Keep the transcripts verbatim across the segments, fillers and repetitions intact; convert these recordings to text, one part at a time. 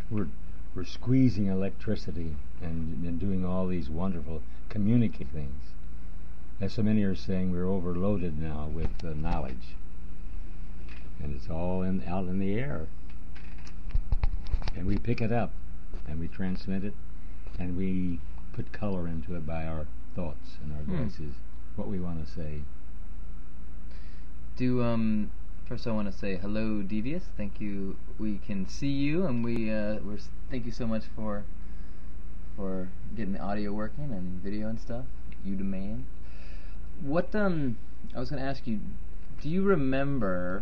we're we're squeezing electricity and, and doing all these wonderful communicate things. As so many are saying, we're overloaded now with uh, knowledge, and it's all in out in the air, and we pick it up, and we transmit it, and we put color into it by our thoughts and our Hmm. voices, what we want to say. Do um first I want to say hello, Devious. Thank you. We can see you, and we uh we're s- thank you so much for for getting the audio working and video and stuff. You the man. What um I was going to ask you, do you remember?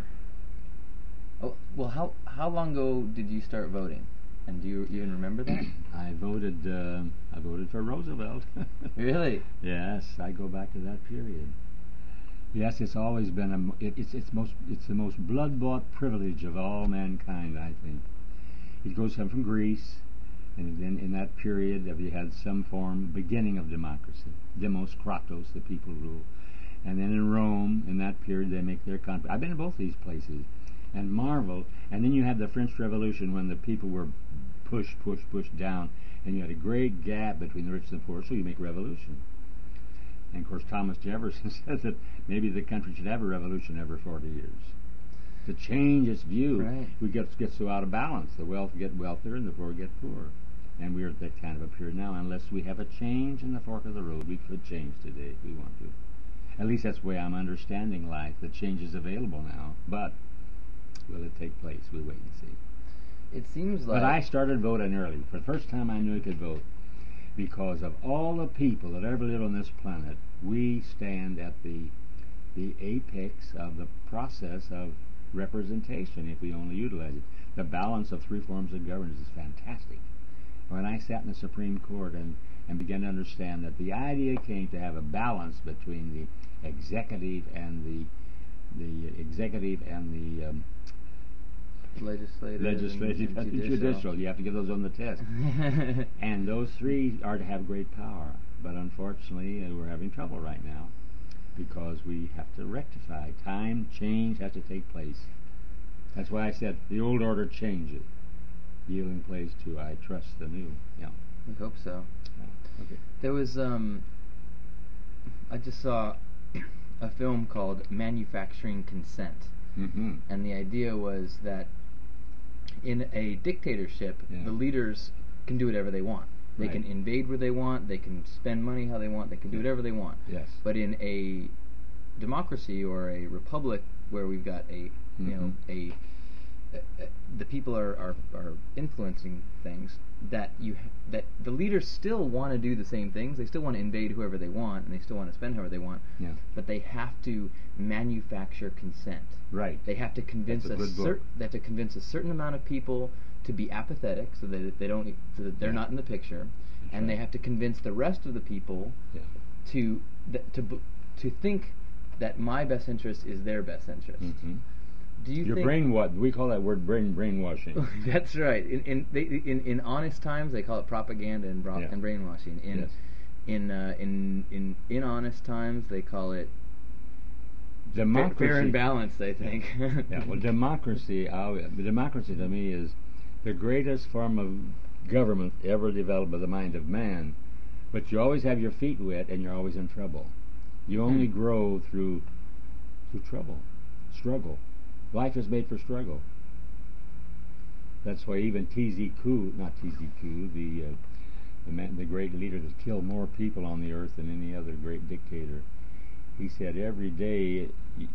Oh, well, how how long ago did you start voting? And do you even remember that? I voted. Uh, I voted for Roosevelt. Really? Yes, I go back to that period. Yes, it's always been a. m- It, it's it's most. It's the most blood-bought privilege of all mankind, I think. It goes from, from Greece, and then in that period, have you had some form, beginning of democracy, demos kratos, the people rule, and then in Rome, in that period, they make their country. I've been in both these places, and marvel. And then you had the French Revolution when the people were pushed, pushed, pushed down, and you had a great gap between the rich and the poor. So you make revolution. And of course, Thomas Jefferson said that maybe the country should have a revolution every forty years to change its view. Right. We get get so out of balance. The wealthy get wealthier and the poor get poorer. And we're at that kind of a period now. Unless we have a change in the fork of the road, we could change today if we want to. At least that's the way I'm understanding life. The change is available now, but will it take place? We'll wait and see. It seems like But I started voting early. For the first time I knew I could vote. Because of all the people that ever lived on this planet, we stand at the the apex of the process of representation if we only utilize it. The balance of three forms of governance is fantastic. When I sat in the Supreme Court and, and began to understand that the idea came to have a balance between the executive and the the executive and the um, legislative, legislative and and judicial. You have to get those on the test. And those three are to have great power. But unfortunately, uh, we're having trouble right now because we have to rectify. Time, change has to take place. That's why I said the old order changes, yielding place to I trust the new. Yeah. We hope so. Yeah. Okay. There was um I just saw a film called Manufacturing Consent, Mm-hmm. and the idea was that in a dictatorship, Yeah. the leaders can do whatever they want. They Right. can invade where they want, they can spend money how they want, they can do whatever they want. Yes. But in a democracy or a republic where we've got a you know Mhm. a uh, uh, the people are, are, are influencing things, that you ha- that the leaders still want to do the same things. They still want to invade whoever they want, and they still want to spend however they want. Yeah. But they have to manufacture consent. Right. They have to convince That's a a, good book. cer- they have to convince a certain amount of people to be apathetic, so that they don't so that they're Yeah. not in the picture, That's and they right. have to convince the rest of the people Yeah. to th- to b- to think that my best interest is their best interest. Mm-hmm. Do you Your think brain what we call that word brain brainwashing. That's right. In in, they, in in honest times, they call it propaganda and, bra- Yeah. and brainwashing. In Yes. in uh, in in in honest times, they call it fa- Democracy. fair and balanced. I think. Yeah, well, democracy, uh, democracy to me is the greatest form of government ever developed by the mind of man. But you always have your feet wet, and you're always in trouble. You only Hmm. grow through through trouble, struggle. Life is made for struggle. That's why even T Z Ku, not T Z Ku, the uh, the man, the great leader that killed more people on the earth than any other great dictator, he said every day, y-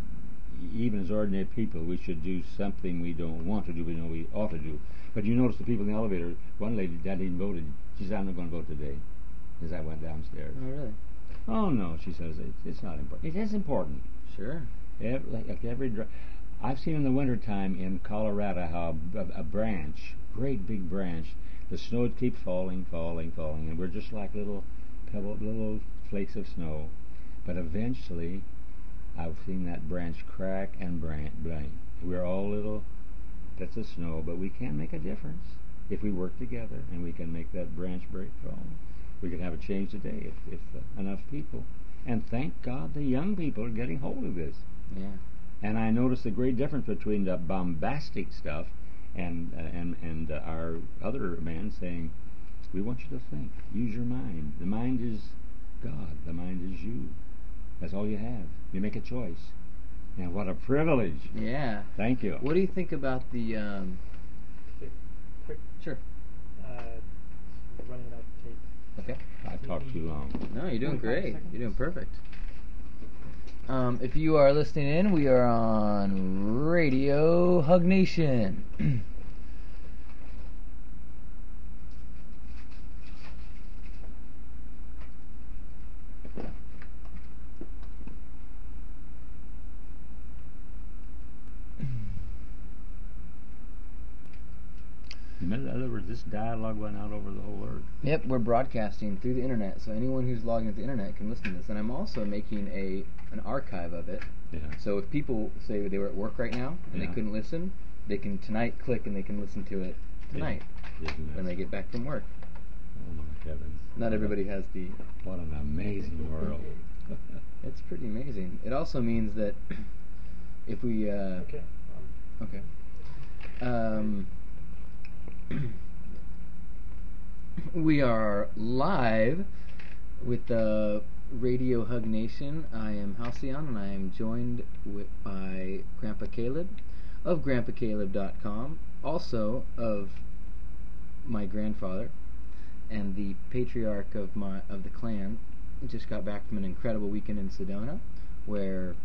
even as ordinary people, we should do something we don't want to do, we know we ought to do. But you notice the people in the elevator, one lady that even voted, she said, I'm not going to vote today, as I went downstairs. Oh really? Oh no, she says, it's, it's not important. It is important. Sure. Every, like every dr- I've seen in the wintertime in Colorado how a, a branch, great big branch, the snow would keep falling, falling, falling, and we're just like little pebble, little flakes of snow. But eventually, I've seen that branch crack and branch. We're all little bits of snow, but we can make a difference if we work together, and we can make that branch break fall. We can have a change today if, if uh, enough people. And thank God the young people are getting hold of this. Yeah. And I noticed the great difference between the bombastic stuff and uh, and and uh, our other man saying, we want you to think. Use your mind. The mind is God. The mind is you. That's all you have. You make a choice. And what a privilege. Yeah. Thank you. What do you think about the... Um, Quick, quick sure. uh, running out of tape. Okay. I've talked too long. No, you're doing twenty-five great. seconds. You're doing perfect. Um, if you are listening in, we are on Radio Hug Nation. In other words, this dialogue went out over the whole earth. Yep, we're broadcasting through the internet, so anyone who's logging into the internet can listen to this. And I'm also making a an archive of it. Yeah. So if people say they were at work right now and Yeah. they couldn't listen, they can tonight click and they can listen to it tonight Isn't when it? they get back from work. Oh my heavens. Not everybody has the... What an amazing world. It's pretty amazing. It also means that if we... Uh, Okay. Um, Okay. Um, we are live with the Radio Hug Nation. I am Halcyon, and I am joined with, by Grandpa Caleb of grandpa caleb dot com, also of my grandfather and the patriarch of my of the clan. Just got back from an incredible weekend in Sedona, where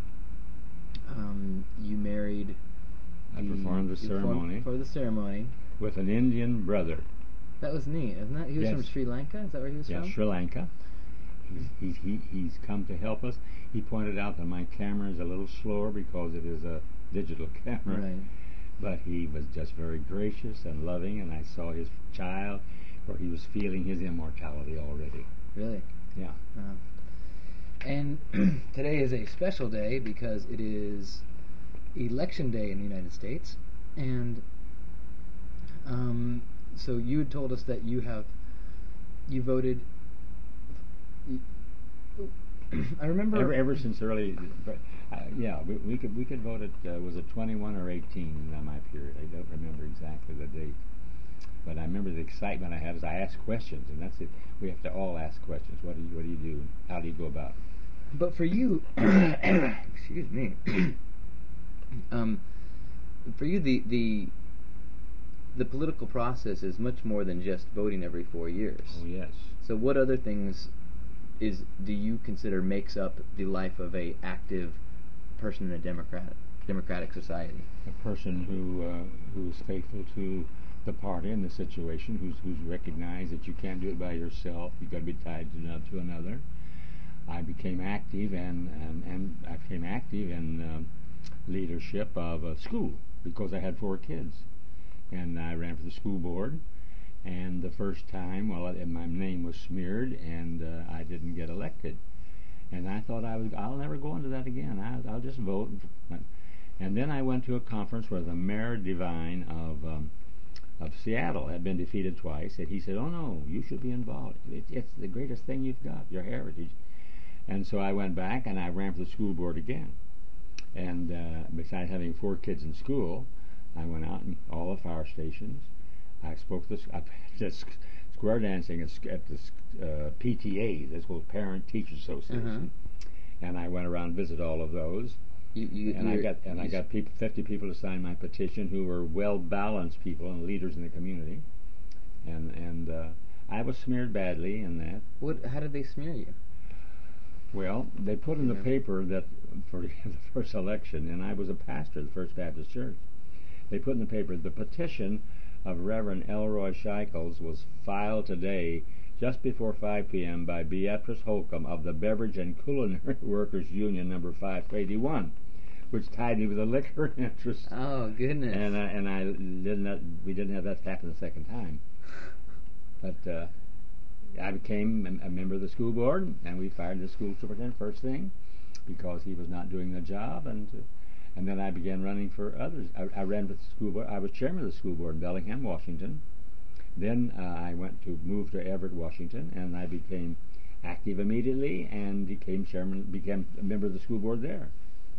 um, you married. I performed the you performed ceremony for the ceremony. with an Indian brother. That was neat, isn't that? He was Yes. from Sri Lanka. Is that where he was Yeah, from? Sri Lanka. He's, he's, he, he's come to help us. He pointed out that my camera is a little slower because it is a digital camera. Right. But he was just very gracious and loving, and I saw his child where he was feeling his immortality already. Really. Yeah. Wow. And today is a special day because it is election day in the United States, and um, so you had told us that you have you voted. You, I remember Ever, ever since early, but, uh, yeah, we, we could we could vote at uh, was it twenty-one or eighteen in that my period? I don't remember exactly the date, but I remember the excitement I had as I asked questions, and that's it. We have to all ask questions. What do you what do you do? How do you go about it? But for you, excuse me, um, for you the the the political process is much more than just voting every four years. Oh yes. So what other things is do you consider makes up the life of a active person in a democratic democratic society? A person who uh, who is faithful to the party and the situation, who's who's recognized that you can't do it by yourself. You've got to be tied to, ano- to another. I became active and and, and I became active in um, leadership of a school because I had four kids, and I ran for the school board. And the first time, well, uh, my name was smeared, and uh, I didn't get elected. And I thought I was, I'll never go into that again. I, I'll just vote. And then I went to a conference where the mayor divine of um, of Seattle had been defeated twice, and he said, "Oh no, you should be involved. It, it's the greatest thing you've got, your heritage." And so I went back and I ran for the school board again. And uh, besides having four kids in school, I went out in all the fire stations. I spoke this at this square dancing at, at this uh, P T A, this was Parent Teachers Association, Uh-huh. and I went around and visited all of those. You, you, And I you're- got and you I s- got people, fifty people to sign my petition who were well balanced people and leaders in the community, and and uh, I was smeared badly in that. What? How did they smear you? Well, they put in the Yeah. paper that for the first election, and I was a pastor of the First Baptist Church. They put in the paper the petition of Reverend Elroy Shikels was filed today just before five p.m. by Beatrice Holcomb of the Beverage and Culinary Workers Union number five eighty-one, which tied me with a liquor interest. Oh goodness! And I, and I didn't have, we didn't have that happen the second time. But uh, I became a, a member of the school board, and we fired the school superintendent first thing because he was not doing the job, and uh, and then I began running for others. I, I ran with the school board. I was chairman of the school board in Bellingham, Washington. Then uh, I went to move to Everett, Washington, and I became active immediately and became chairman, became a member of the school board there. Hmm.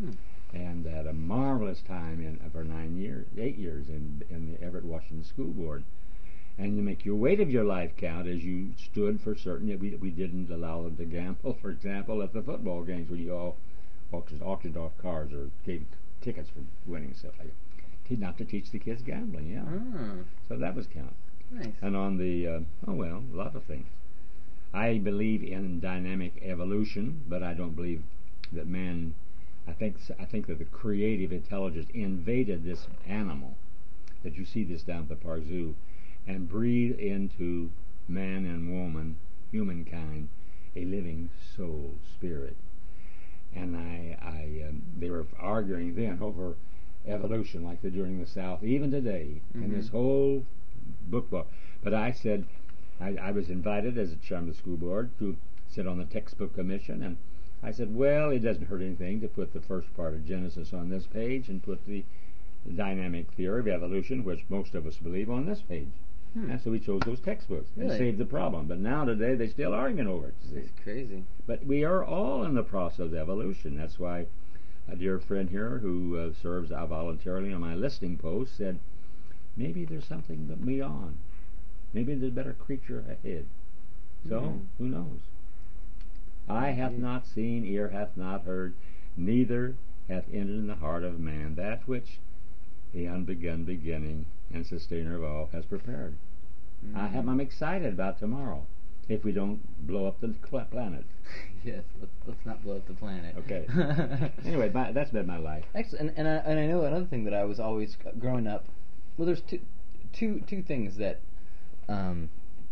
and had a marvelous time in for nine years, eight years in in the Everett, Washington School Board. And you make your weight of your life count as you stood for certain. We we didn't allow them to gamble, for example, at the football games where you all auctioned, auctioned off cars or gave tickets for winning stuff like that. Not to teach the kids gambling, yeah. Ah, So that was count. nice. And on the uh, oh well, a lot of things. I believe in dynamic evolution, but I don't believe that man. I think I think that the creative intelligence invaded this animal, that you see this down at the Park Zoo, and breathe into man and woman, humankind, a living soul, spirit. And I, I um, they were arguing then over evolution, like they're doing in the South, even today, Mhm. in this whole book book. But I said, I, I was invited as a chairman of the school board to sit on the textbook commission, and I said, well, it doesn't hurt anything to put the first part of Genesis on this page and put the dynamic theory of evolution, which most of us believe, on this page. Hmm. And so we chose those textbooks and Really? saved the problem. But now today they're still arguing over it. you see. It's crazy. But we are all in the process of evolution. That's why a dear friend here who uh, serves uh, voluntarily on my listening post said, maybe there's something beyond. Maybe there's a better creature ahead. So, Mhm. who knows? Eye hath Indeed. not seen, ear hath not heard, neither hath entered in the heart of man that which the unbegun beginning and sustainer of all has prepared. I have, I'm excited about tomorrow, if we don't blow up the cl- planet. Yes, let's, let's not blow up the planet. Okay. Anyway, my, that's been my life. Excellent. And, and, I, and I know another thing that I was always g- growing up. Well, there's two, two, two things that, um,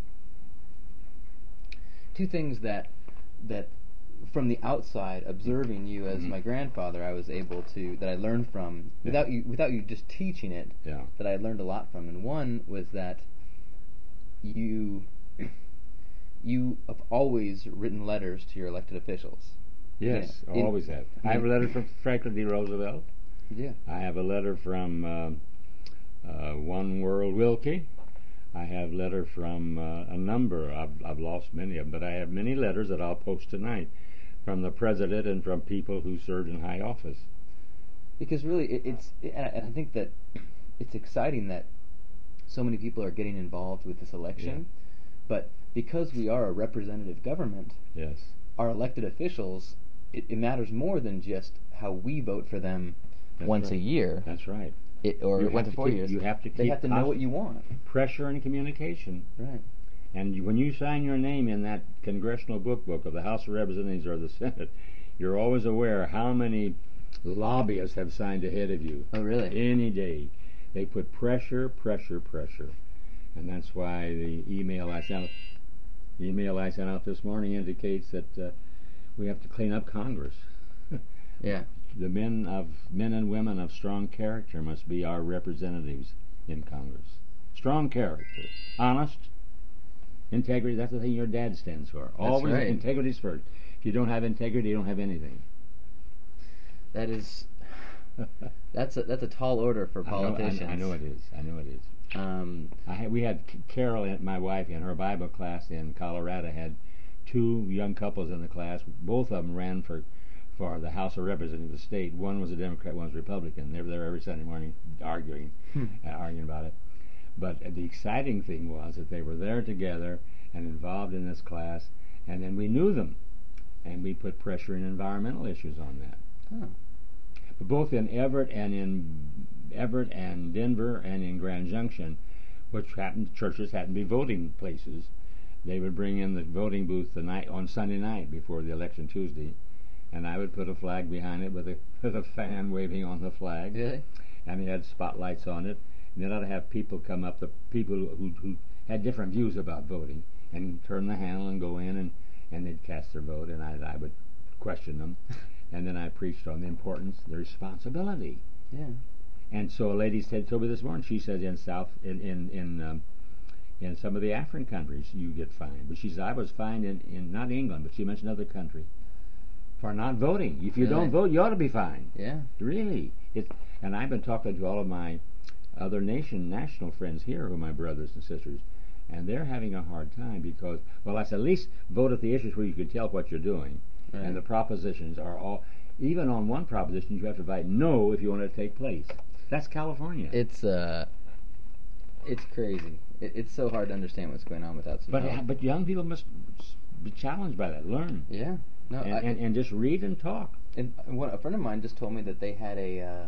two things that that from the outside observing you as Mhm. my grandfather, I was able to that I learned from Yeah. without you without you just teaching it. Yeah. That I learned a lot from, and one was that you you have always written letters to your elected officials. Yes, Yeah. In- always have. I have a letter from Franklin D. Roosevelt. Yeah. I have a letter from uh, uh, One World Wilkie. I have a letter from uh, a number. I've, I've lost many of them, but I have many letters that I'll post tonight from the president and from people who served in high office. Because really, it, it's it, and I, and I think that it's exciting that so many people are getting involved with this election, but because we are a representative government, Yes. our elected officials, it, it matters more than just how we vote for them That's once a right. year, That's right. it, or You have once to in four keep- years. you have to they keep have to know what constant- you want. Pressure and communication. Right. And you, when you sign your name in that congressional book book of the House of Representatives or the Senate, you're always aware how many lobbyists have signed ahead of you. Oh, really? Any day. They put pressure, pressure, pressure. And that's why the email I sent the email I sent out this morning indicates that uh, we have to clean up Congress. Yeah. The men of men and women of strong character must be our representatives in Congress. Strong character, honest, integrity. That's the thing your dad stands for. Always right. integrity's first. If you don't have integrity, you don't have anything. That is that's a that's a tall order for I know- I- politicians. I know, it is. I know it is. Um, I had, we had C- Carol, in, my wife, in her Bible class in Colorado, had two young couples in the class. Both of them ran for for the House of Representatives of the state. One was a Democrat, one was a Republican. They were there every Sunday morning arguing, Hmm. uh, arguing about it. But uh, the exciting thing was that they were there together and involved in this class, and then we knew them, and we put pressure and environmental issues on that. oh. But both in Everett and in Everett and Denver and in Grand Junction, which happened, churches happened to be voting places, they would bring in the voting booth the night on Sunday night before the election Tuesday, and I would put a flag behind it with a with a fan waving on the flag, Really? and they had spotlights on it. And then I'd have people come up, the people who who had different views about voting, and turn the handle and go in, and, and they'd cast their vote, and I I would question them, and then I preached on the importance, the responsibility. Yeah. And so a lady said to me this morning, she said in South, in in in, um, in some of the African countries you get fined. But she said I was fined in, in not England, but she mentioned another country, for not voting. If you Really? don't vote, you ought to be fined. Yeah. Really. It, and I've been talking to all of my other nation, national friends here who are my brothers and sisters, and they're having a hard time because, well, I said, at least vote at the issues where you can tell what you're doing. Right. And the propositions are all, even on one proposition, you have to vote no if you want it to take place. That's California. It's uh, it's crazy. It, it's so hard to understand what's going on without some but help. but young people must be challenged by that. Learn. Yeah. No. And, I, and, and just read and talk. And what, a friend of mine just told me that they had a, uh,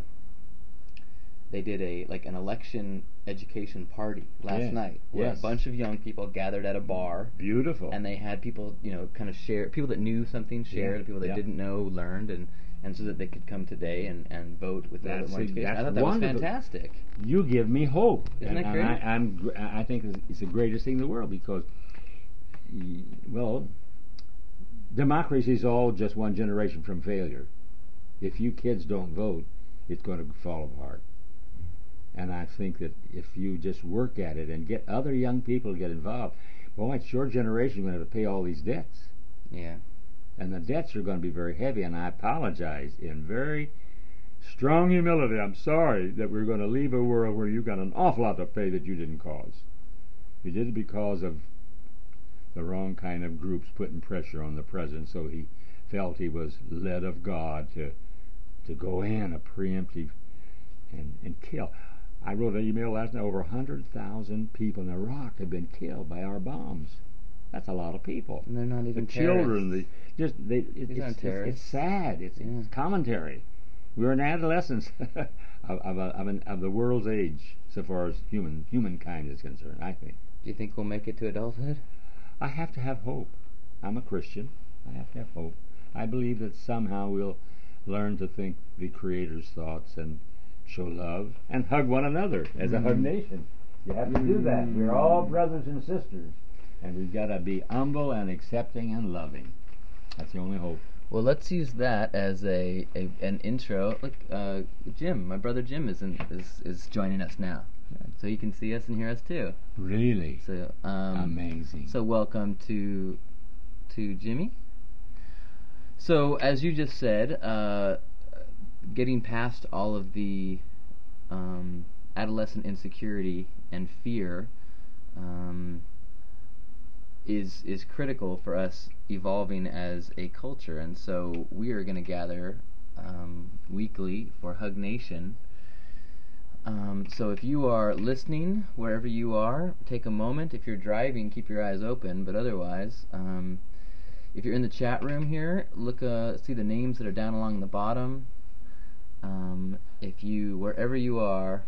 they did a like an election education party last Yes. night, where Yes. a bunch of young people gathered at a bar, Beautiful. and they had people, you know, kind of share, people that knew something shared, Yeah. people that Yeah. didn't know learned, and, and so that they could come today and, and vote with a little bit That's more it. education. I That's thought that wonderful. was fantastic. You give me hope. Isn't and, that and great? I, I'm, gr- I think it's, it's the greatest thing in the world because, y- well, democracy is all just one generation from failure. If you kids don't vote, it's going to fall apart. And I think that if you just work at it and get other young people to get involved, boy, it's your generation going to have to pay all these debts. Yeah. And the debts are going to be very heavy, and I apologize in very strong humility. I'm sorry that we're going to leave a world where you got an awful lot to pay that you didn't cause. You did it because of the wrong kind of groups putting pressure on the president, so he felt he was led of God to to go in a preemptive and, and kill. I wrote an email last night, over one hundred thousand people in Iraq have been killed by our bombs. That's a lot of people. And they're not even The children, terrorists. the just they. It, These it's, aren't it's, terrorists. it's sad. It's, Yeah. it's commentary. We're in adolescence of of, a, of, an, of the world's age, so far as human humankind is concerned. I think Do you think we'll make it to adulthood? I have to have hope. I'm a Christian. I have to have hope. I believe that somehow we'll learn to think the Creator's thoughts and show love and hug one another as a hug nation. You have to do that. We're all brothers and sisters, and we've got to be humble and accepting and loving. That's the only hope. Well, let's use that as a, a an intro. Look, uh, Jim, my brother Jim, is in, is is joining us now, so he can see us and hear us too. Really So um, amazing. So welcome to to Jimmy. So as you just said, uh, getting past all of the um, adolescent insecurity and fear um, is is critical for us evolving as a culture, and so we are going to gather um, weekly for Hug Nation. Um, so if you are listening wherever you are, take a moment. If you're driving, keep your eyes open, but otherwise, um, if you're in the chat room here, look, uh, see the names that are down along the bottom. Um, if you, wherever you are,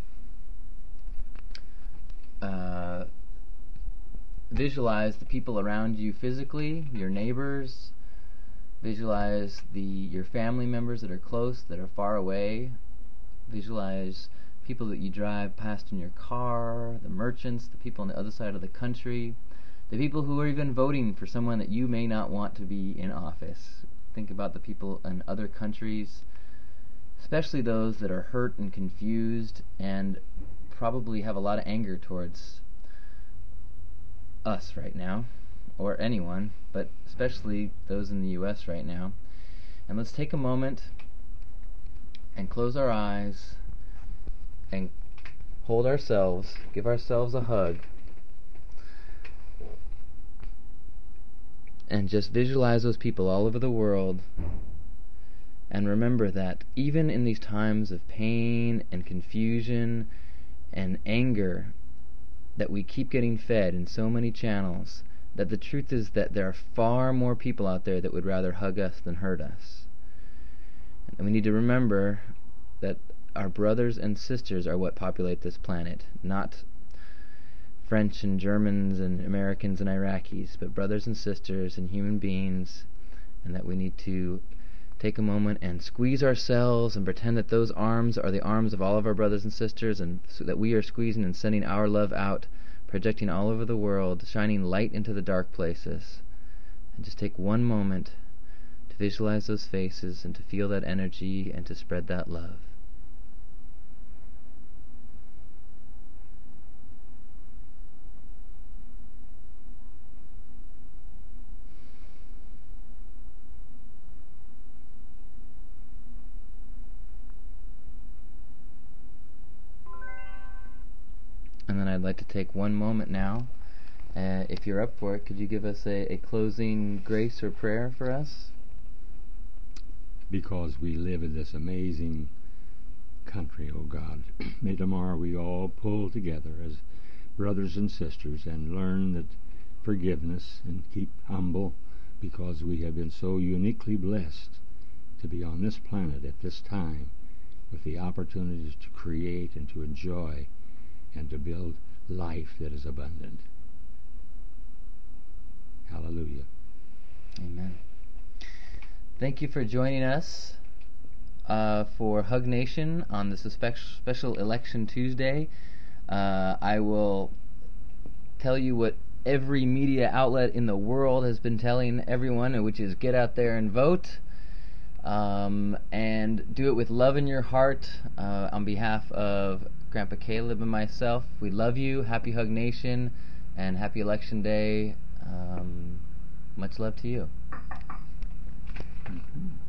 uh, visualize the people around you physically, your neighbors. Visualize the your family members that are close, that are far away. Visualize people that you drive past in your car, the merchants, the people on the other side of the country, the people who are even voting for someone that you may not want to be in office. Think about the people in other countries, especially those that are hurt and confused and probably have a lot of anger towards us right now, or anyone, but especially those in the U S right now. And let's take a moment and close our eyes and hold ourselves, give ourselves a hug, and just visualize those people all over the world, and remember that even in these times of pain and confusion and anger that we keep getting fed in so many channels, that the truth is that there are far more people out there that would rather hug us than hurt us. And we need to remember that our brothers and sisters are what populate this planet, not French and Germans and Americans and Iraqis, but brothers and sisters and human beings, and that we need to take a moment and squeeze ourselves and pretend that those arms are the arms of all of our brothers and sisters, and so that we are squeezing and sending our love out, projecting all over the world, shining light into the dark places. And just take one moment to visualize those faces and to feel that energy and to spread that love. And then I'd like to take one moment now. Uh, if you're up for it, could you give us a, a closing grace or prayer for us? because we live in this amazing country, oh God. May tomorrow we all pull together as brothers and sisters and learn that forgiveness and keep humble, because we have been so uniquely blessed to be on this planet at this time with the opportunities to create and to enjoy and to build life that is abundant. Hallelujah. Amen. Thank you for joining us uh, for Hug Nation on this spec- special Election Tuesday. Uh, I will tell you what every media outlet in the world has been telling everyone, which is get out there and vote. Um, and do it with love in your heart. Uh, on behalf of Grandpa Caleb and myself, we love you. Happy Hug Nation and happy Election Day. Um, much love to you. Mm-hmm.